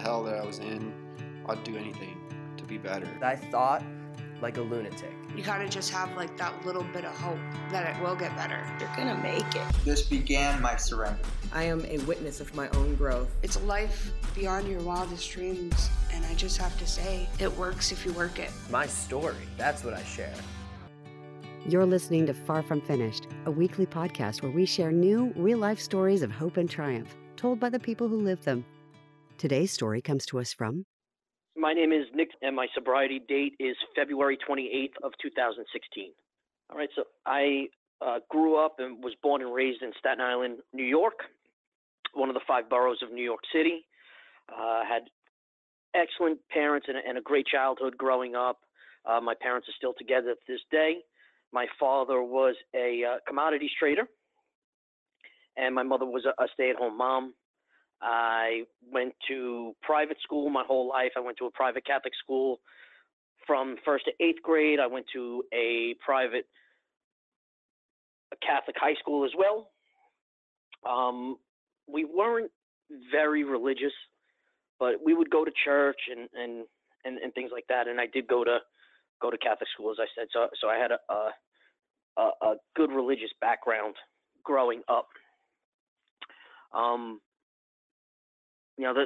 hell that I was in, I'd do anything to be better. I thought like a lunatic. You gotta just have like that little bit of hope that it will get better. You're gonna make it. This began my surrender. I am a witness of my own growth. It's a life beyond your wildest dreams, and I just have to say, it works if you work it. My story, that's what I share. You're listening to Far From Finished, a weekly podcast where we share new, real-life stories of hope and triumph, told by the people who live them. Today's story comes to us from... My name is Nick, and my sobriety date is February 28th of 2016. All right, so I grew up and was born and raised in Staten Island, New York, one of the 5 boroughs of New York City. Had excellent parents and a great childhood growing up. My parents are still together to this day. My father was a commodities trader, and my mother was a stay-at-home mom. I went to private school my whole life. I went to a private Catholic school from 1st to 8th grade. I went to a private Catholic high school as well. We weren't very religious, but we would go to church and things like that. And I did go to Catholic school, as I said. So I had a good religious background growing up. You know,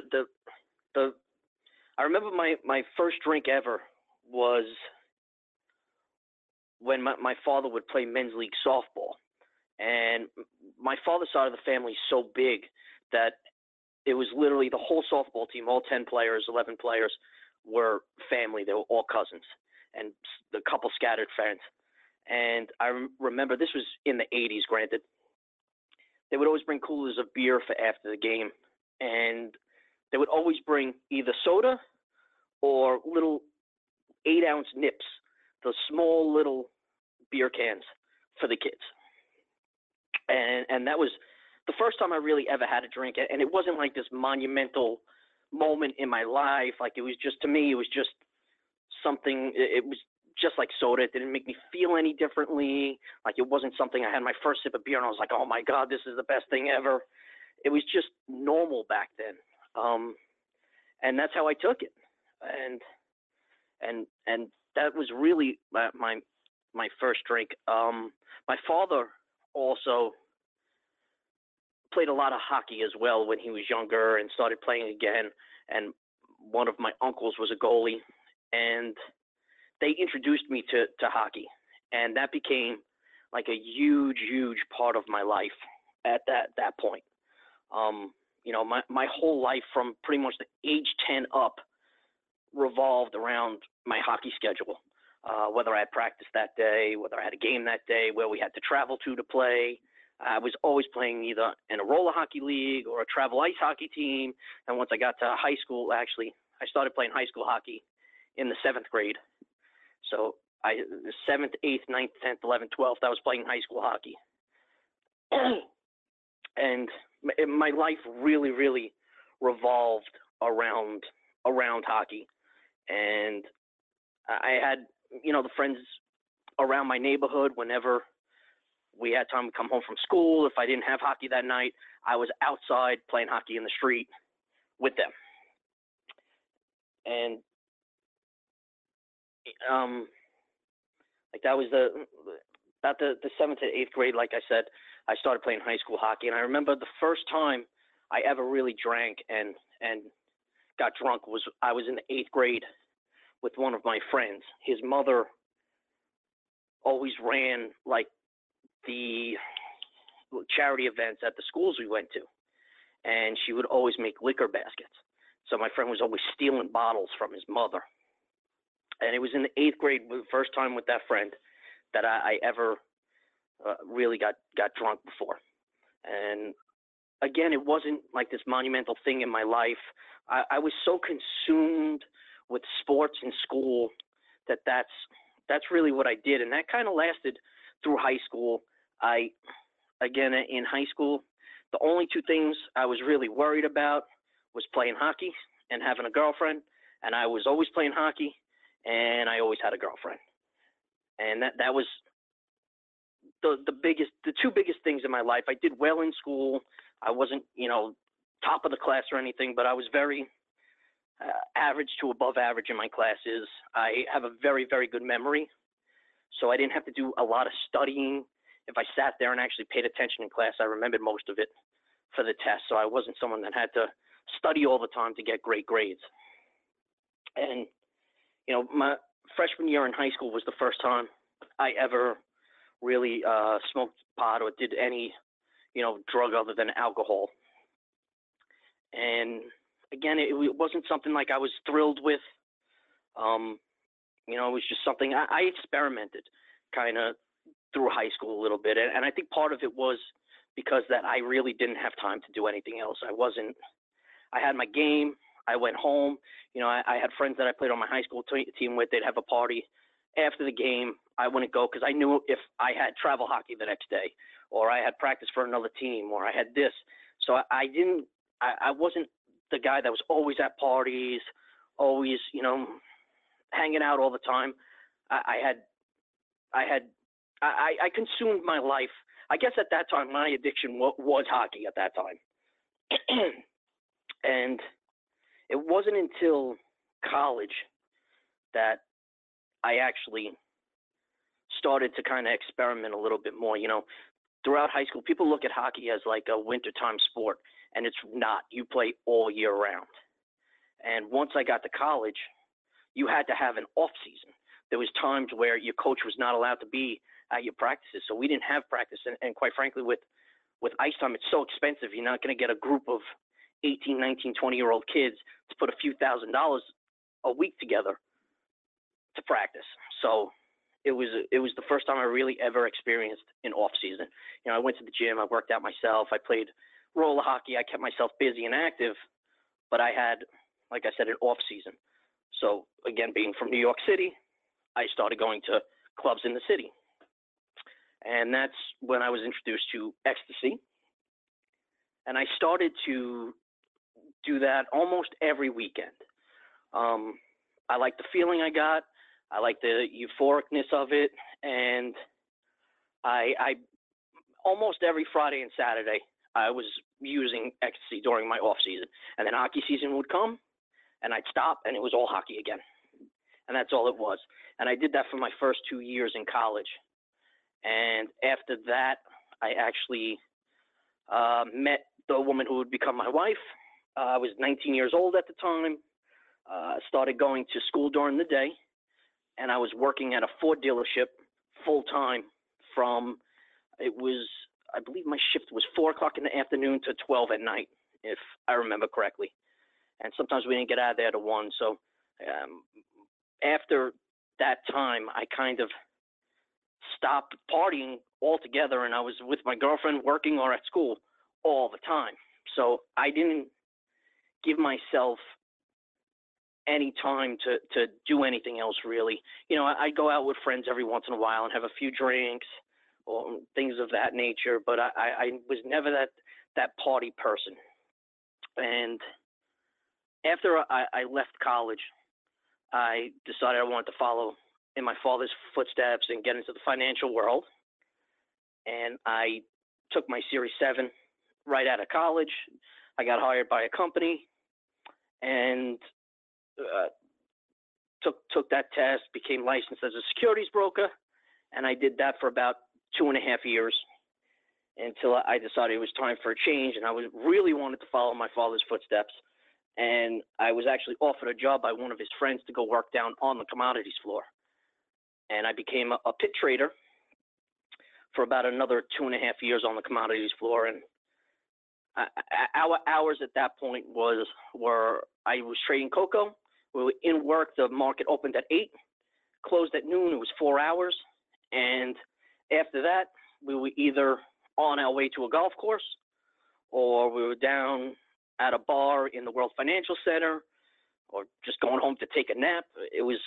I remember my first drink ever was when my father would play men's league softball. And my father's side of the family is so big that it was literally the whole softball team, all 10 players, 11 players were family. They were all cousins and a couple scattered friends. And I remember this was in the 80s, granted. They would always bring coolers of beer for after the game. And they would always bring either soda or little 8-ounce nips, the small little beer cans for the kids. And that was the first time I really ever had a drink. And it wasn't like this monumental moment in my life. Like, it was just, to me, it was just something, it was just like soda. It didn't make me feel any differently. Like, it wasn't something, I had my first sip of beer and I was like, oh my God, this is the best thing ever. It was just normal back then. And that's how I took it. And that was really my first drink. My father also played a lot of hockey as well when he was younger and started playing again. And one of my uncles was a goalie, and they introduced me to hockey. And that became like a huge, huge part of my life at that point. You know, my whole life from pretty much the age 10 up revolved around my hockey schedule. Whether I had practice that day, whether I had a game that day, where we had to travel to play. I was always playing either in a roller hockey league or a travel ice hockey team. And once I got to high school, actually, I started playing high school hockey in the 7th grade. So the 7th, 8th, 9th, 10th, 11th, 12th, I was playing high school hockey. And my life really, really revolved around hockey. And I had, you know, the friends around my neighborhood. Whenever we had time to come home from school, if I didn't have hockey that night, I was outside playing hockey in the street with them. And like that was about the 7th to 8th grade. Like I said, I started playing high school hockey, and I remember the first time I ever really drank and got drunk was I was in the 8th grade with one of my friends. His mother always ran like the charity events at the schools we went to, and she would always make liquor baskets. So my friend was always stealing bottles from his mother. And it was in the 8th grade, the first time with that friend, that I ever really got drunk before. And again, it wasn't like this monumental thing in my life. I was so consumed with sports in school that's really what I did. And that kind of lasted through high school. Again, in high school, the only 2 things I was really worried about was playing hockey and having a girlfriend. And I was always playing hockey, and I always had a girlfriend. And that was the 2 biggest things in my life. I did well in school. I wasn't, you know, top of the class or anything, but I was very average to above average in my classes. I have a very, very good memory, so I didn't have to do a lot of studying. If I sat there and actually paid attention in class, I remembered most of it for the test, so I wasn't someone that had to study all the time to get great grades. And, my freshman year in high school was the first time I ever really smoked pot or did any, drug other than alcohol. And again, it wasn't something like I was thrilled with. It was just something I experimented kind of through high school a little bit. And I think part of it was because that I really didn't have time to do anything else. I had my game. I went home. I had friends that I played on my high school team with. They'd have a party after the game. I wouldn't go because I knew if I had travel hockey the next day, or I had practice for another team, or I had this. So I wasn't the guy that was always at parties, always, hanging out all the time. I consumed my life. I guess at that time, my addiction was hockey at that time. And it wasn't until college that I actually started to kind of experiment a little bit more. Throughout high school, people look at hockey as like a wintertime sport, and it's not. You play all year round. And once I got to college, you had to have an off season. There was times where your coach was not allowed to be at your practices, so we didn't have practice. And quite frankly, with ice time, it's so expensive. You're not going to get a group of 18, 19, 20-year-old kids to put a few $1,000s a week together to practice. So it was the first time I really ever experienced an off season. I went to the gym, I worked out myself, I played roller hockey, I kept myself busy and active, but I had, like I said, an off season. So again, being from New York City, I started going to clubs in the city. And that's when I was introduced to ecstasy. And I started to do that almost every weekend. I liked the feeling I got. I liked the euphoricness of it. And I almost every Friday and Saturday, I was using ecstasy during my off season. And then hockey season would come, and I'd stop, and it was all hockey again. And that's all it was. And I did that for my first 2 years in college. And after that, I actually met the woman who would become my wife. I was 19 years old at the time. Started going to school during the day, and I was working at a Ford dealership full time from, I believe my shift was 4 o'clock in the afternoon to 12 at night, if I remember correctly. And sometimes we didn't get out of there to 1. So after that time, I kind of stopped partying altogether, and I was with my girlfriend working or at school all the time. So I didn't give myself any time to do anything else, really. I'd go out with friends every once in a while and have a few drinks or things of that nature, but I was never that party person. And after I left college, I decided I wanted to follow in my father's footsteps and get into the financial world. And I took my Series 7 right out of college. I got hired by a company and took that test, became licensed as a securities broker, and I did that for about 2.5 years until I decided it was time for a change, and I really wanted to follow my father's footsteps. And I was actually offered a job by one of his friends to go work down on the commodities floor. And I became a pit trader for about another 2.5 years on the commodities floor. And our hours at that point were I was trading cocoa. We were in work. The market opened at 8, closed at noon. It was 4 hours. And after that, we were either on our way to a golf course, or we were down at a bar in the World Financial Center, or just going home to take a nap. It was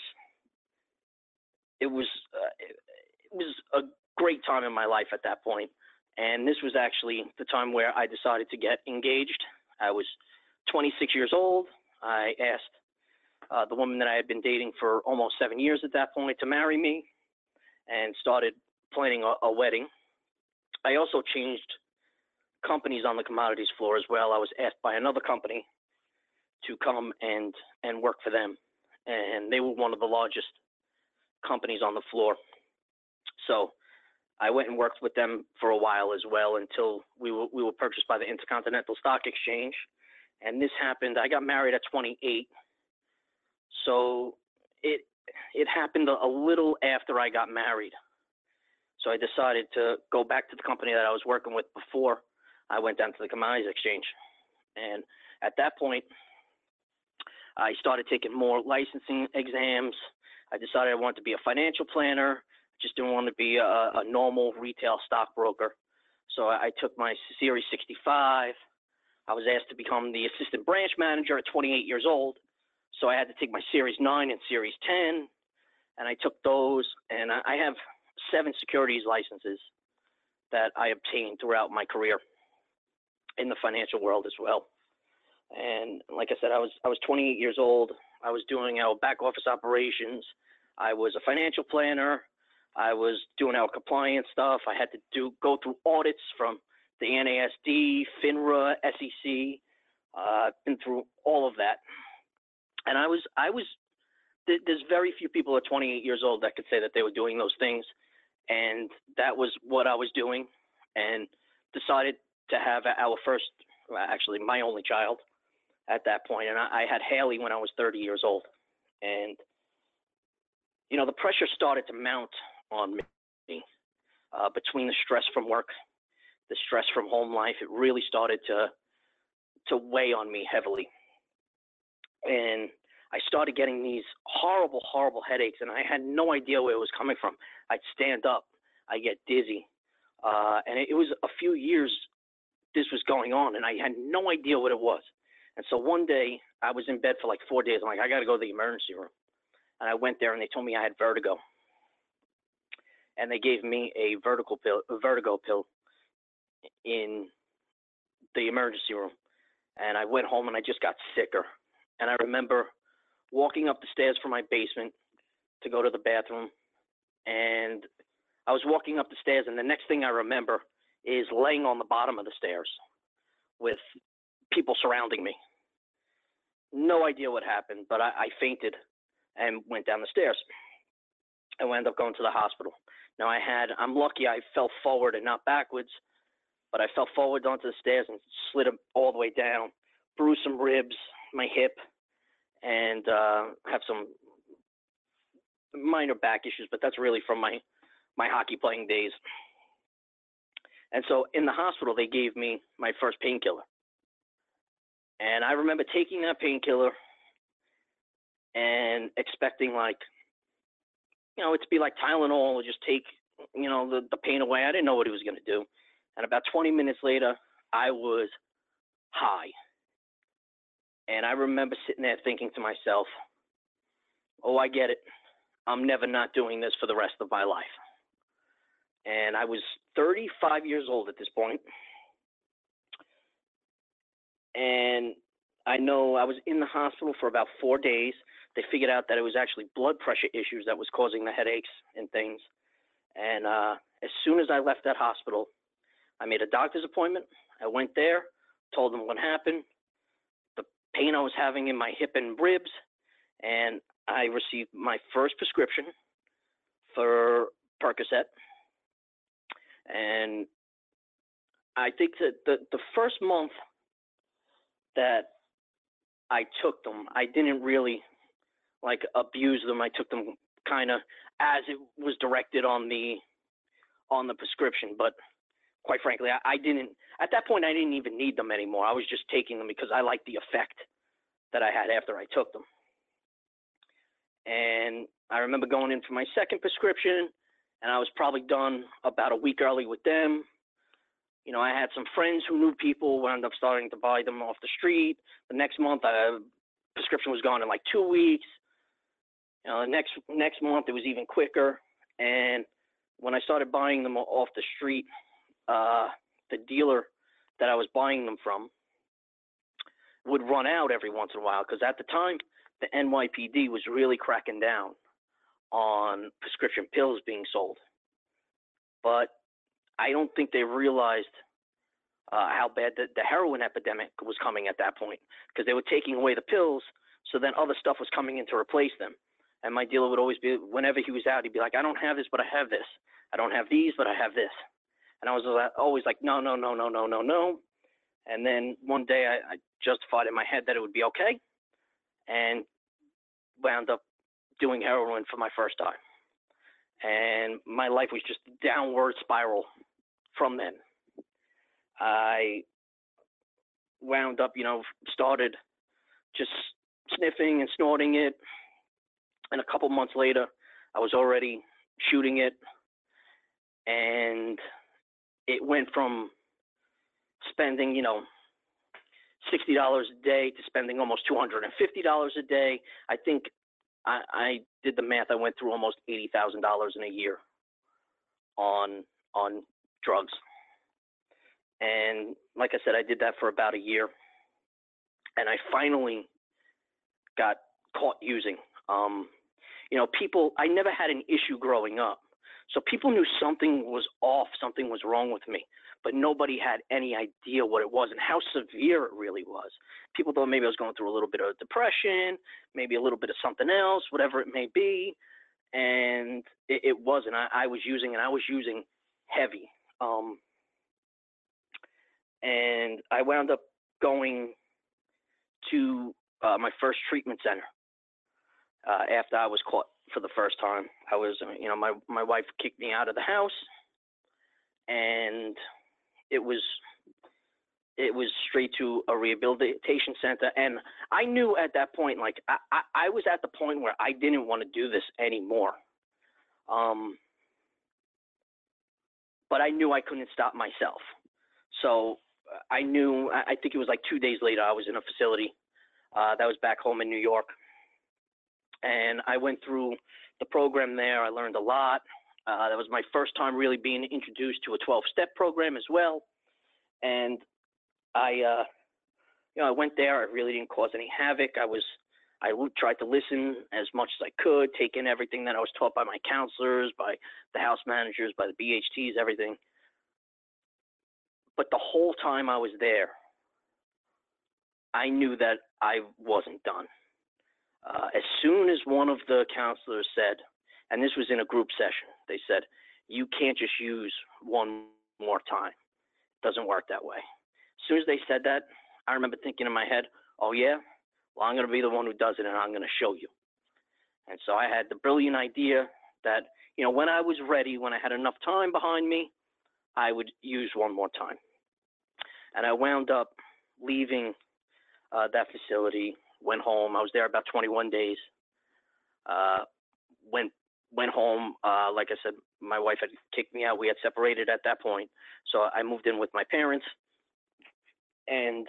a great time in my life at that point. And this was actually the time where I decided to get engaged. I was 26 years old. I asked the woman that I had been dating for almost 7 years at that point to marry me, and started planning a wedding. I also changed companies on the commodities floor as well. I was asked by another company to come and work for them. And they were one of the largest companies on the floor. So I went and worked with them for a while as well until we were purchased by the Intercontinental Stock Exchange. And this happened, I got married at 28. So it happened a little after I got married. So I decided to go back to the company that I was working with before I went down to the Commodities Exchange. And at that point, I started taking more licensing exams. I decided I wanted to be a financial planner. Just didn't want to be a normal retail stockbroker. So I took my Series 65. I was asked to become the assistant branch manager at 28 years old. So I had to take my Series 9 and Series 10, and I took those. And I have 7 securities licenses that I obtained throughout my career in the financial world as well. And like I said, I was 28 years old. I was doing our back office operations. I was a financial planner. I was doing our compliance stuff. I had to go through audits from the NASD, FINRA, SEC. Been through all of that. And there's very few people at 28 years old that could say that they were doing those things. And that was what I was doing, and decided to have our first, actually my only child at that point. And I had Haley when I was 30 years old. And, you know, the pressure started to mount on me between the stress from work, the stress from home life. It really started to weigh on me heavily. And I started getting these horrible, horrible headaches, and I had no idea where it was coming from. I'd stand up, I'd get dizzy. And it was a few years this was going on, and I had no idea what it was. And so one day, I was in bed for like 4 days. I'm like, I got to go to the emergency room. And I went there, and they told me I had vertigo. And they gave me a vertigo pill in the emergency room. And I went home, and I just got sicker. And I remember walking up the stairs from my basement to go to the bathroom. And I was walking up the stairs, and the next thing I remember is laying on the bottom of the stairs with people surrounding me. No idea what happened, but I fainted and went down the stairs. I wound up going to the hospital. Now I'm lucky I fell forward and not backwards, but I fell forward onto the stairs and slid all the way down, bruised some ribs, my hip, and have some minor back issues, but that's really from my hockey playing days. And so in the hospital, they gave me my first painkiller. And I remember taking that painkiller and expecting, like, you know, it to be like Tylenol or just take, you know, the pain away. I didn't know what it was going to do. And about 20 minutes later, I was high. And I remember sitting there thinking to myself, oh, I get it. I'm never not doing this for the rest of my life. And I was 35 years old at this point. And I know I was in the hospital for about 4 days. They figured out that it was actually blood pressure issues that was causing the headaches and things. And as soon as I left that hospital, I made a doctor's appointment. I went there, told them what happened, the pain I was having in my hip and ribs, and I received my first prescription for Percocet. And I think that the first month that I took them, I didn't really like abuse them. I took them kind of as it was directed on the prescription. But quite frankly, I didn't, at that point, I didn't even need them anymore. I was just taking them because I liked the effect that I had after I took them. And I remember going in for my second prescription, and I was probably done about a week early with them. You know, I had some friends who knew people, wound up starting to buy them off the street. The next month, prescription was gone in like 2 weeks. You know, the next month, it was even quicker. And when I started buying them off the street, the dealer that I was buying them from would run out every once in a while, because at the time, the NYPD was really cracking down on prescription pills being sold. But I don't think they realized how bad the heroin epidemic was coming at that point, because they were taking away the pills, so then other stuff was coming in to replace them. And my dealer would always be, whenever he was out, he'd be like, I don't have this, but I have this. I don't have these, but I have this. And I was always like, no. And then one day I justified in my head that it would be okay, and wound up doing heroin for my first time. And my life was just a downward spiral from then. I wound up, started just sniffing and snorting it. And a couple months later, I was already shooting it. And it went from spending, $60 a day to spending almost $250 a day. I think I did the math. I went through almost $80,000 in a year on drugs. And like I said, I did that for about a year. And I finally got caught using. I never had an issue growing up. So people knew something was off, something was wrong with me, but nobody had any idea what it was and how severe it really was. People thought maybe I was going through a little bit of depression, maybe a little bit of something else, whatever it may be. And it wasn't. I was using, and I was using heavy. And I wound up going to my first treatment center after I was caught for the first time. I was, my wife kicked me out of the house, and it was straight to a rehabilitation center. And I knew at that point, like I was at the point where I didn't want to do this anymore. But I knew I couldn't stop myself. So I think it was like 2 days later, I was in a facility that was back home in New York. And I went through the program there. I learned a lot. That was my first time really being introduced to a 12-step program as well. And I went there. I really didn't cause any havoc. I tried to listen as much as I could, take in everything that I was taught by my counselors, by the house managers, by the BHTs, everything. But the whole time I was there, I knew that I wasn't done. As soon as one of the counselors said, and this was in a group session, they said, you can't just use one more time. It doesn't work that way. As soon as they said that, I remember thinking in my head, oh yeah? Well, I'm going to be the one who does it, and I'm going to show you. And so I had the brilliant idea that, when I was ready, when I had enough time behind me, I would use one more time. And I wound up leaving that facility, went home. I was there about 21 days. Went home. Like I said, my wife had kicked me out. We had separated at that point. So I moved in with my parents. And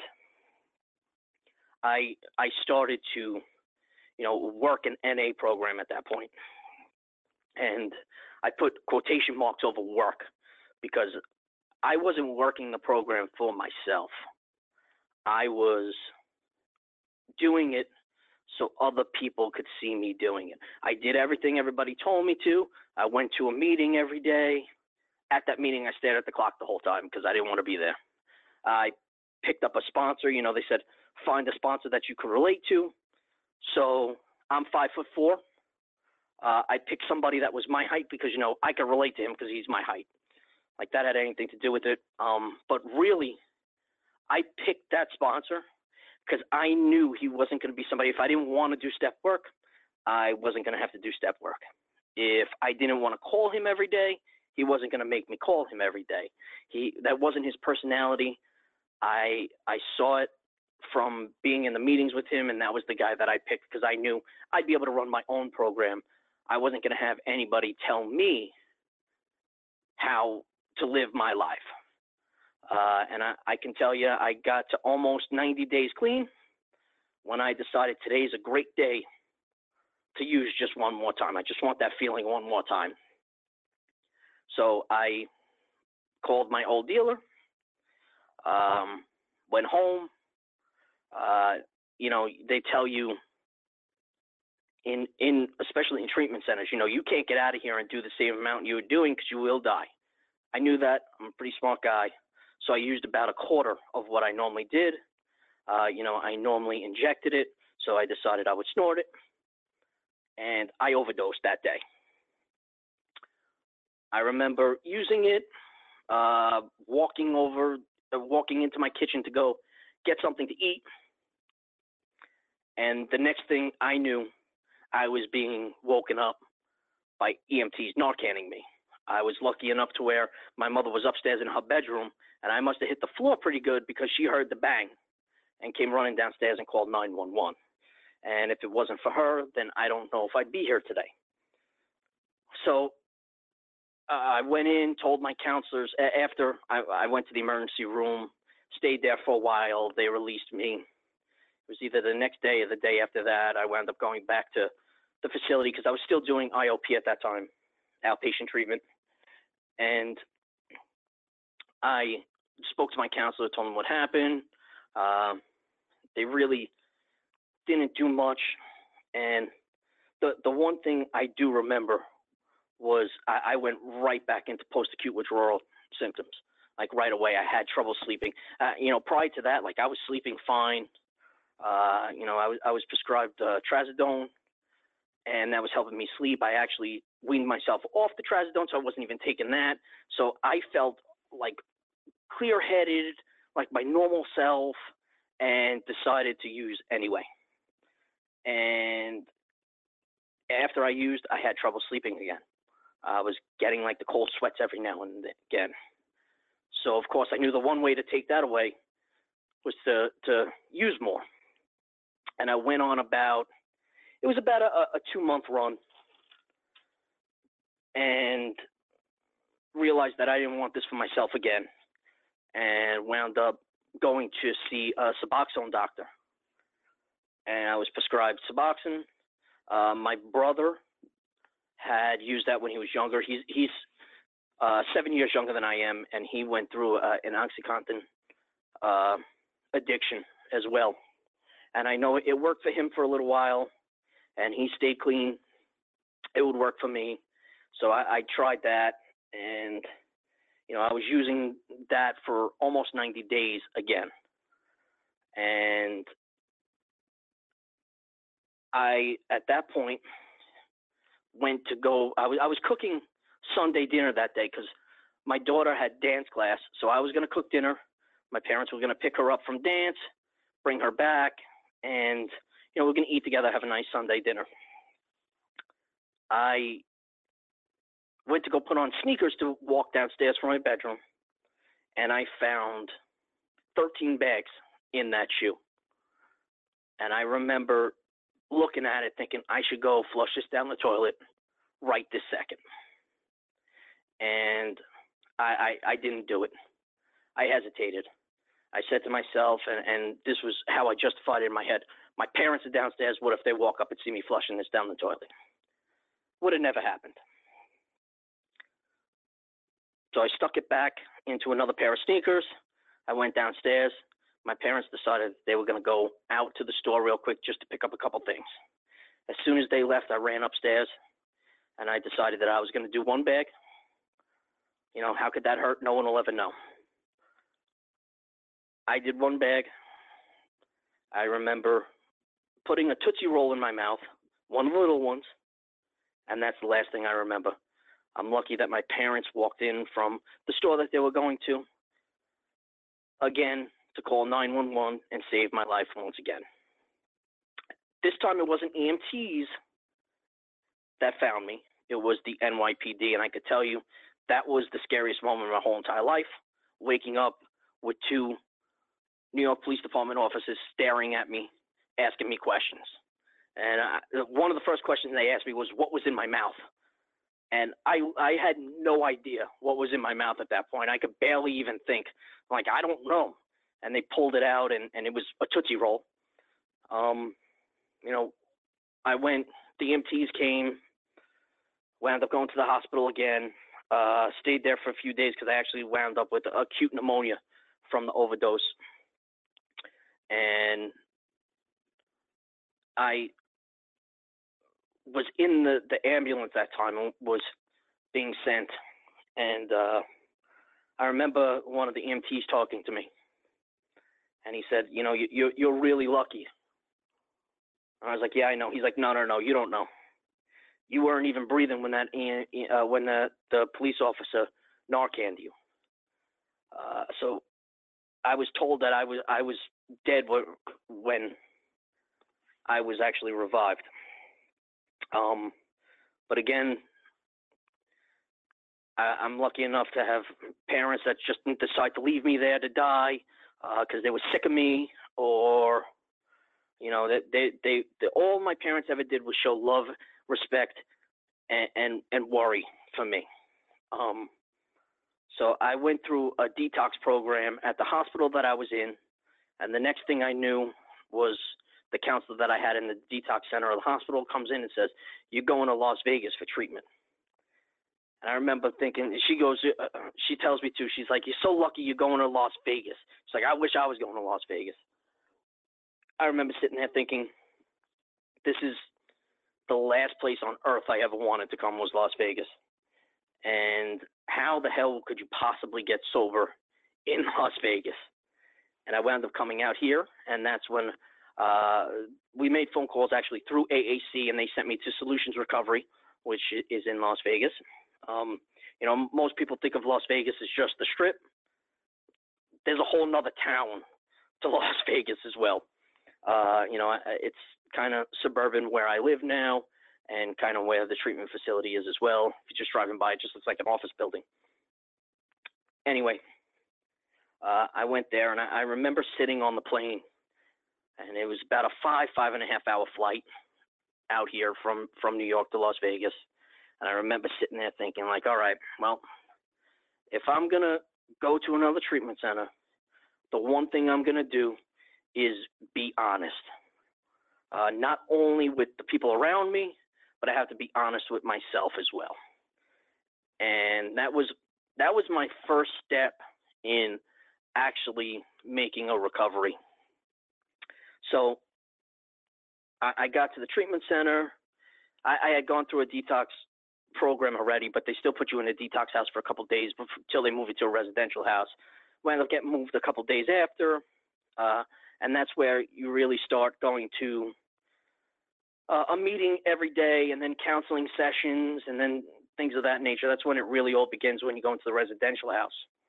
I started to, work an NA program at that point. And I put quotation marks over work because I wasn't working the program for myself. I was doing it so other people could see me doing it. I did everything everybody told me to. I went to a meeting every day. At that meeting, I stared at the clock the whole time because I didn't want to be there. I picked up a sponsor. They said, find a sponsor that you can relate to. So I'm 5'4". I picked somebody that was my height because, I could relate to him because he's my height. Like that had anything to do with it. But really, I picked that sponsor because I knew he wasn't going to be somebody. If I didn't want to do step work, I wasn't going to have to do step work. If I didn't want to call him every day, he wasn't going to make me call him every day. That wasn't his personality. I saw it from being in the meetings with him, and that was the guy that I picked because I knew I'd be able to run my own program. I wasn't going to have anybody tell me how to live my life. And I can tell you, I got to almost 90 days clean when I decided today's a great day to use just one more time. I just want that feeling one more time. So I called my old dealer, went home. They tell you especially in treatment centers, you can't get out of here and do the same amount you were doing because you will die. I knew that. I'm a pretty smart guy. So I used about a quarter of what I normally did. I normally injected it, so I decided I would snort it, and I overdosed that day. I remember using it, walking into my kitchen to go get something to eat, and the next thing I knew, I was being woken up by EMTs Narcaning me. I was lucky enough to where my mother was upstairs in her bedroom, and I must have hit the floor pretty good because she heard the bang and came running downstairs and called 911. And if it wasn't for her, then I don't know if I'd be here today. So I went in, told my counselors, after I went to the emergency room, stayed there for a while, they released me. It was either the next day or the day after that. I wound up going back to the facility because I was still doing IOP at that time, outpatient treatment. And I spoke to my counselor, told them what happened. They really didn't do much. And the one thing I do remember was I went right back into post-acute withdrawal symptoms. Like right away, I had trouble sleeping. Prior to that, like I was sleeping fine. I was prescribed trazodone, and that was helping me sleep. I actually weaned myself off the trazodone, so I wasn't even taking that. So I felt like clear-headed, like my normal self, and decided to use anyway. And after I used, I had trouble sleeping again. I was getting like the cold sweats every now and again. So of course I knew the one way to take that away was to use more. And I went on about a 2-month run, and realized that I didn't want this for myself again, and wound up going to see a Suboxone doctor. And I was prescribed Suboxone. My brother had used that when he was younger. He's 7 years younger than I am, and he went through an OxyContin addiction as well. And I know it worked for him for a little while, and he stayed clean. It would work for me. So I tried that, and I was using that for almost 90 days again. And I, at that point, went to go. I was cooking Sunday dinner that day because my daughter had dance class. So I was going to cook dinner. My parents were going to pick her up from dance, bring her back, and we're going to eat together, have a nice Sunday dinner. I went to go put on sneakers to walk downstairs from my bedroom, and I found 13 bags in that shoe. And I remember looking at it thinking I should go flush this down the toilet right this second. And I didn't do it. I hesitated. I said to myself, and this was how I justified it in my head, my parents are downstairs. What if they walk up and see me flushing this down the toilet? Would have never happened. So I stuck it back into another pair of sneakers. I went downstairs. My parents decided they were going to go out to the store real quick just to pick up a couple things. As soon as they left, I ran upstairs, and I decided that I was going to do one bag. How could that hurt? No one will ever know. I did one bag. I remember putting a Tootsie Roll in my mouth, one of the little ones, and that's the last thing I remember. I'm lucky that my parents walked in from the store that they were going to, again, to call 911 and save my life once again. This time it wasn't EMTs that found me. It was the NYPD, and I could tell you that was the scariest moment of my whole entire life, waking up with 2 New York Police Department officers staring at me, asking me questions. And one of the first questions they asked me was, what was in my mouth? And I had no idea what was in my mouth at that point. I could barely even think. Like, I don't know. And they pulled it out, and it was a Tootsie Roll. I went, the EMTs came, wound up going to the hospital again, stayed there for a few days because I actually wound up with acute pneumonia from the overdose. And I was in the ambulance that time and was being sent. And I remember one of the EMTs talking to me, and he said, you know, you're really lucky. And I was like, yeah, I know. He's like, no, you don't know. You weren't even breathing when the police officer Narcaned you. So I was told that I was dead when I was actually revived. But again, I'm lucky enough to have parents that just didn't decide to leave me there to die because they were sick of me, or you know, that they all my parents ever did was show love, respect, and worry for me. So I went through a detox program at the hospital that I was in, and the next thing I knew was the counselor that I had in the detox center of the hospital comes in and says, "You're going to Las Vegas for treatment." And I remember thinking, she tells me to, she's like, "You're so lucky you're going to Las Vegas." She's like, "I wish I was going to Las Vegas." I remember sitting there thinking, this is the last place on earth I ever wanted to come was Las Vegas. And how the hell could you possibly get sober in Las Vegas? And I wound up coming out here, and that's when we made phone calls actually through AAC, and they sent me to Solutions Recovery, which is in Las Vegas. You know, most people think of Las Vegas as just the Strip. There's a whole nother town to Las Vegas as well. You know, it's kind of suburban where I live now, and kind of where the treatment facility is as well. If you're just driving by, it just looks like an office building. Anyway, I went there, and I remember sitting on the plane, and it was about a 5.5 hour flight out here from New York to Las Vegas. And I remember sitting there thinking, like, all right, well, if I'm going to go to another treatment center, the one thing I'm going to do is be honest. Not only with the people around me, but I have to be honest with myself as well. And that was my first step in actually making a recovery. So I got to the treatment center. I had gone through a detox program already, but they still put you in a detox house for a couple of days until they move you to a residential house. Wound up getting moved a couple of days after, and that's where you really start going to a meeting every day, and then counseling sessions, and then things of that nature. That's when it really all begins, when you go into the residential house.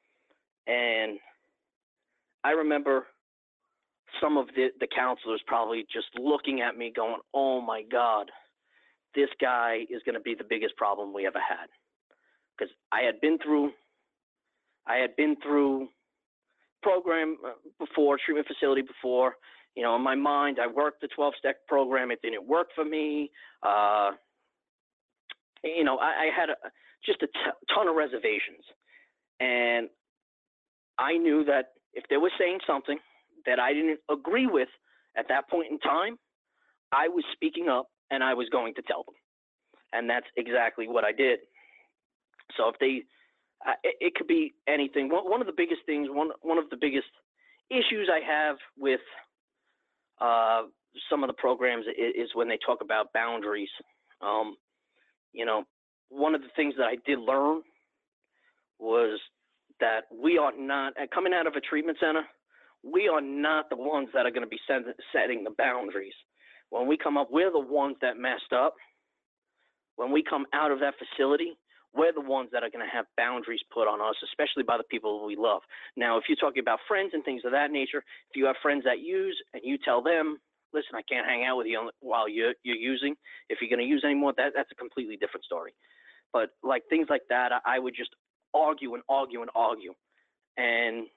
And I remember some of the counselors probably just looking at me going, oh my God, this guy is going to be the biggest problem we ever had. Because I had been through program before, treatment facility before. You know, in my mind, I worked the 12-step program. It didn't work for me. You know, I had just a ton of reservations. And I knew that if they were saying something that I didn't agree with at that point in time, I was speaking up and I was going to tell them. And that's exactly what I did. So if they, it could be anything. One of the biggest things, one of the biggest issues I have with some of the programs is when they talk about boundaries. You know, one of the things that I did learn was that we are not, coming out of a treatment center, we are not the ones that are going to be setting the boundaries. When we come up, we're the ones that messed up. When we come out of that facility, we're the ones that are going to have boundaries put on us, especially by the people we love. Now, if you're talking about friends and things of that nature, if you have friends that use and you tell them, listen, I can't hang out with you while you're using. If you're going to use anymore, that's a completely different story. But like things like that, I would just argue and argue and argue. And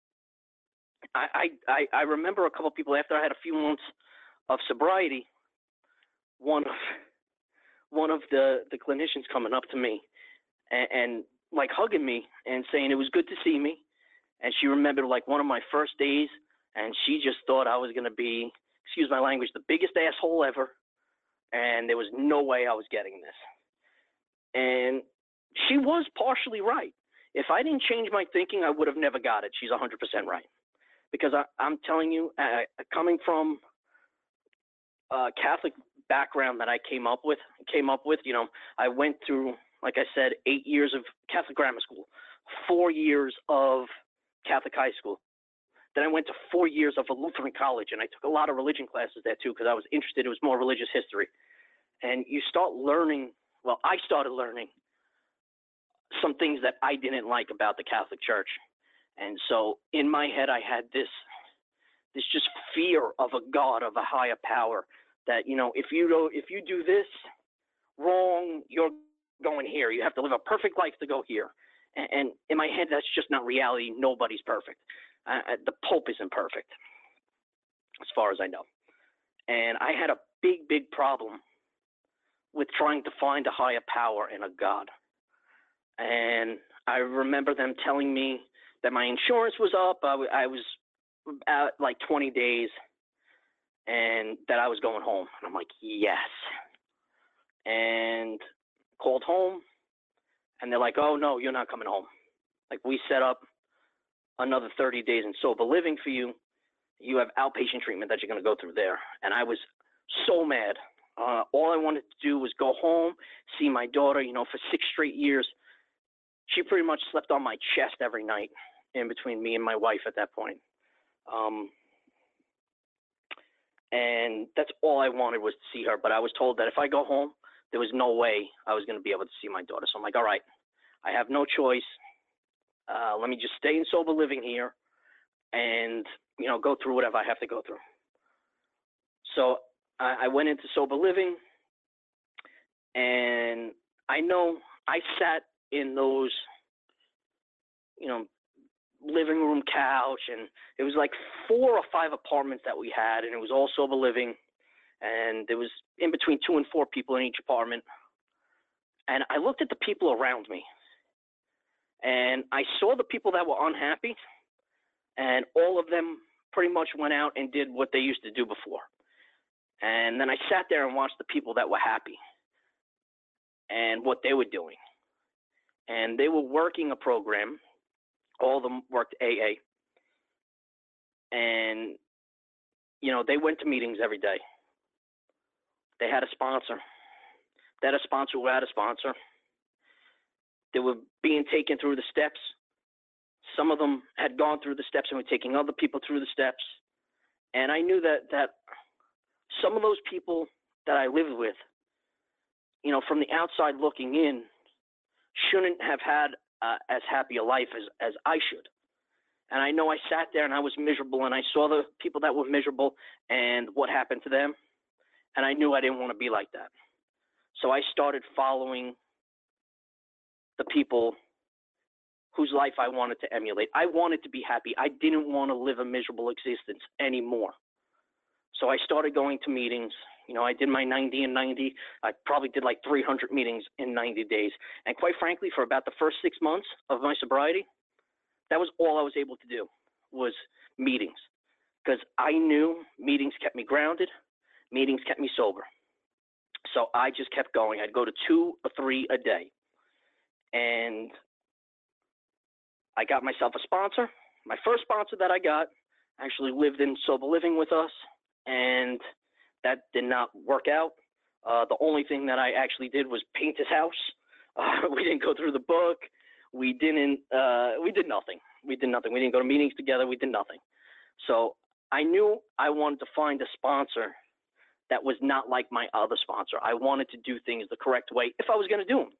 I remember a couple of people after I had a few months of sobriety, one of the clinicians coming up to me and like hugging me and saying it was good to see me. And she remembered like one of my first days, and she just thought I was going to be, excuse my language, the biggest asshole ever. And there was no way I was getting this. And she was partially right. If I didn't change my thinking, I would have never got it. She's 100% right. Because I'm telling you, coming from a Catholic background that I came up with, you know, I went through, like I said, 8 years of Catholic grammar school, 4 years of Catholic high school. Then I went to 4 years of a Lutheran college, and I took a lot of religion classes there too because I was interested. It was more religious history. And you start learning, well, I started learning some things that I didn't like about the Catholic Church. And so in my head, I had this just fear of a God, of a higher power, that, you know, if you do this wrong, you're going here. You have to live a perfect life to go here. And in my head, that's just not reality. Nobody's perfect. The Pope isn't perfect, as far as I know. And I had a big, big problem with trying to find a higher power and a God. And I remember them telling me that my insurance was up. I was at like 20 days, and that I was going home. And I'm like, yes. And called home, and they're like, oh, no, you're not coming home. Like, we set up another 30 days in sober living for you. You have outpatient treatment that you're going to go through there. And I was so mad. All I wanted to do was go home, see my daughter. You know, for 6 straight years, she pretty much slept on my chest every night in between me and my wife at that point. And that's all I wanted was to see her. But I was told that if I go home, there was no way I was going to be able to see my daughter. So I'm like, all right, I have no choice. Let me just stay in sober living here and, you know, go through whatever I have to go through. So I went into sober living, and I know I sat in those, you know, living room couch, and it was like 4 or 5 apartments that we had, and it was all sober living, and there was in between 2 and 4 people in each apartment. And I looked at the people around me, and I saw the people that were unhappy, and all of them pretty much went out and did what they used to do before. And then I sat there and watched the people that were happy and what they were doing. And they were working a program. All of them worked AA. And, you know, they went to meetings every day. They had a sponsor. They had a sponsor who had a sponsor. They were being taken through the steps. Some of them had gone through the steps and were taking other people through the steps. And I knew that some of those people that I lived with, you know, from the outside looking in, shouldn't have had as happy a life as I should. And I know I sat there and I was miserable, and I saw the people that were miserable and what happened to them, and I knew I didn't want to be like that. So I started following the people whose life I wanted to emulate. I wanted to be happy. I didn't want to live a miserable existence anymore. So I started going to meetings. You know, I did my 90 and 90. I probably did like 300 meetings in 90 days. And quite frankly, for about the first 6 months of my sobriety, that was all I was able to do was meetings. Because I knew meetings kept me grounded. Meetings kept me sober. So I just kept going. I'd go to 2 or 3 a day. And I got myself a sponsor. My first sponsor that I got actually lived in sober living with us, and that did not work out. The only thing that I actually did was paint his house. We didn't go through the book. We did nothing. We didn't go to meetings together. We did nothing. So I knew I wanted to find a sponsor that was not like my other sponsor. I wanted to do things the correct way if I was going to do them.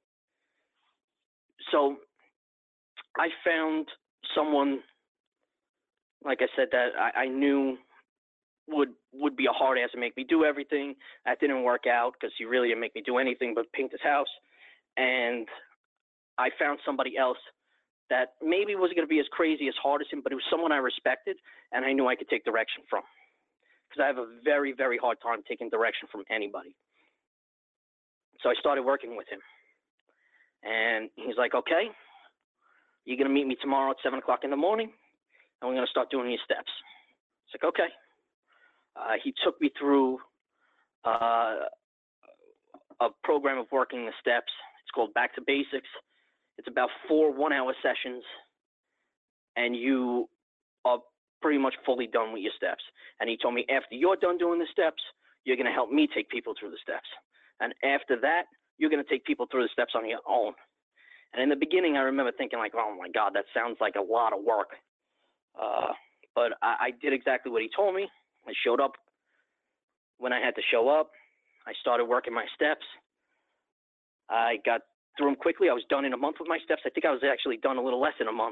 So I found someone, like I said, that I knew would be a hard ass and make me do everything. That didn't work out because he really didn't make me do anything but paint his house. And I found somebody else that maybe wasn't going to be as crazy, as hard as him, but it was someone I respected and I knew I could take direction from. Because I have a very, very hard time taking direction from anybody. So I started working with him. And he's like, okay, you're going to meet me tomorrow at 7 o'clock in the morning, and we're going to start doing your steps. It's like, okay. He took me through a program of working the steps. It's called Back to Basics. It's about 4 one-hour sessions, and you are pretty much fully done with your steps. And he told me, after you're done doing the steps, you're going to help me take people through the steps. And after that, you're going to take people through the steps on your own. And in the beginning, I remember thinking like, oh my God, that sounds like a lot of work. But I did exactly what he told me. I showed up when I had to show up. I started working my steps. I got through them quickly. I was done in a month with my steps. I think I was actually done a little less than a month.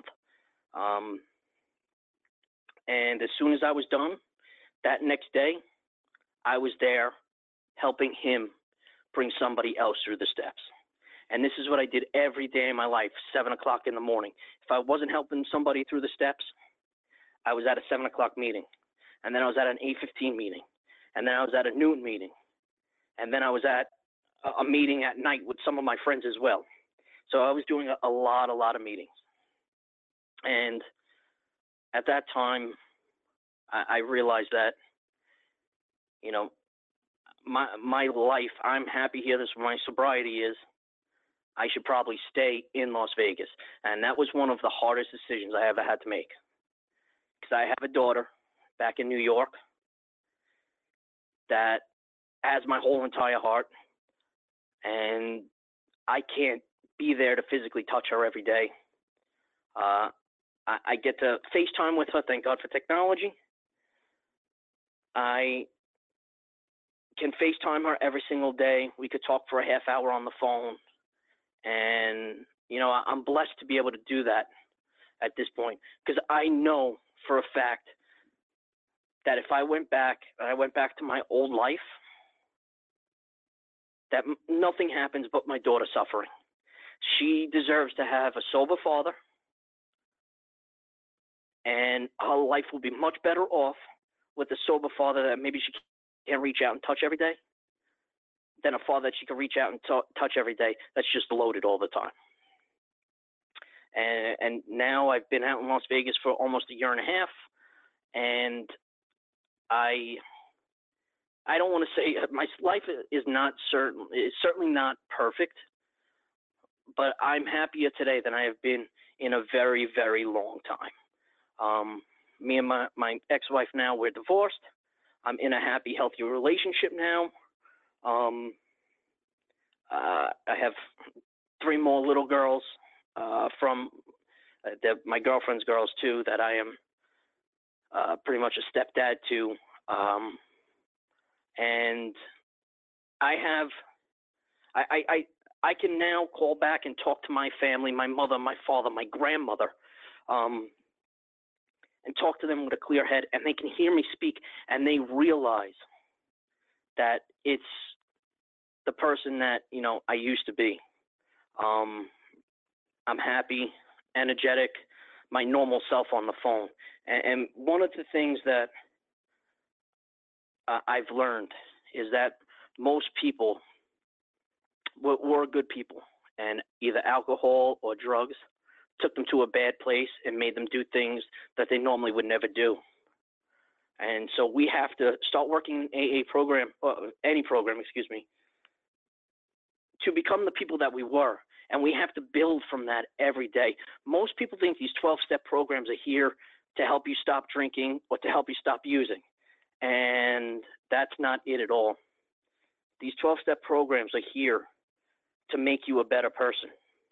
And as soon as I was done, that next day, I was there helping him bring somebody else through the steps. And this is what I did every day in my life, 7 o'clock in the morning. If I wasn't helping somebody through the steps, I was at a 7 o'clock meeting. And then I was at an 8:15 meeting. And then I was at a noon meeting. And then I was at a meeting at night with some of my friends as well. So I was doing a lot of meetings. And at that time, I realized that, you know, my life, I'm happy here. This is where my sobriety is. I should probably stay in Las Vegas. And that was one of the hardest decisions I ever had to make. Because I have a daughter back in New York that has my whole entire heart. And I can't be there to physically touch her every day. I get to FaceTime with her, thank God for technology. I can FaceTime her every single day. We could talk for a half hour on the phone. And, you know, I'm blessed to be able to do that at this point, because I know for a fact that if I went back to my old life, that nothing happens but my daughter suffering. She deserves to have a sober father, and her life will be much better off with a sober father that maybe she can't reach out and touch every day than a father that she can reach out and touch every day that's just loaded all the time. And now I've been out in Las Vegas for almost a year and a half, and I don't want to say my life is certainly not perfect, but I'm happier today than I have been in a very, very long time. Me and my ex-wife now, we're divorced. I'm in a happy, healthy relationship now. I have 3 more little girls from my girlfriend's girls too, that I am pretty much a stepdad to. And I can now call back and talk to my family, my mother, my father, my grandmother, and talk to them with a clear head, and they can hear me speak, and they realize that it's the person that, you know, I used to be. I'm happy, energetic, my normal self on the phone. And one of the things that I've learned is that most people were good people, and either alcohol or drugs took them to a bad place and made them do things that they normally would never do. And so we have to start working in AA program, any program, to become the people that we were. And we have to build from that every day. Most people think these 12-step programs are here to help you stop drinking or to help you stop using. And that's not it at all. These 12-step programs are here to make you a better person.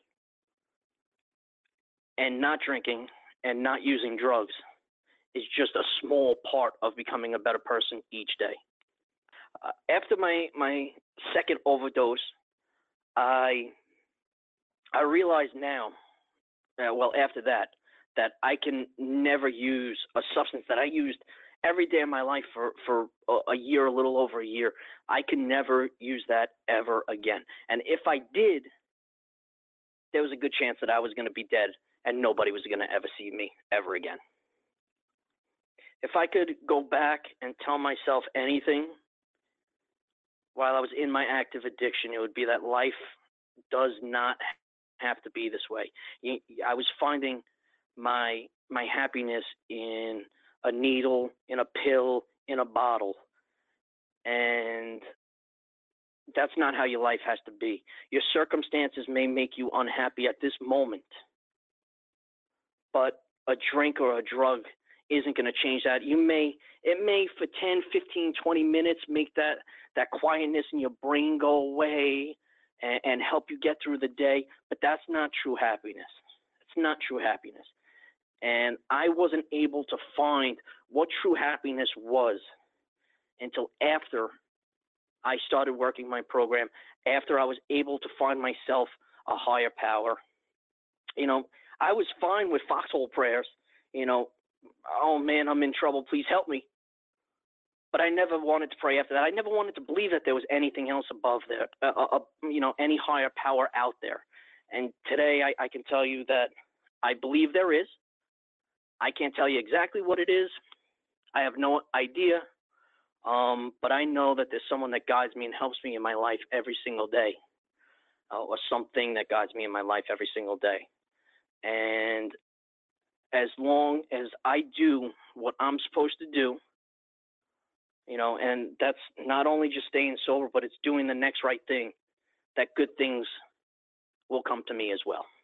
And not drinking and not using drugs is just a small part of becoming a better person each day. After my second overdose, I realize now, after that I can never use a substance that I used every day of my life for a year, a little over a year. I can never use that ever again. And if I did, there was a good chance that I was going to be dead and nobody was going to ever see me ever again. If I could go back and tell myself anything while I was in my active addiction, it would be that life does not have to be this way. I was finding my happiness in a needle, in a pill, in a bottle. And that's not how your life has to be. Your circumstances may make you unhappy at this moment, but a drink or a drug isn't going to change that. It may for 10, 15, 20 minutes make that quietness in your brain go away. and help you get through the day, but that's not true happiness. It's not true happiness. And I wasn't able to find what true happiness was until after I started working my program, after I was able to find myself a higher power. I was fine with foxhole prayers, oh man, I'm in trouble, please help me. But I never wanted to pray after that. I never wanted to believe that there was anything else above there, any higher power out there. And today I can tell you that I believe there is. I can't tell you exactly what it is. I have no idea. But I know that there's someone that guides me and helps me in my life every single day, or something that guides me in my life every single day. And as long as I do what I'm supposed to do, and that's not only just staying sober, but it's doing the next right thing, that good things will come to me as well.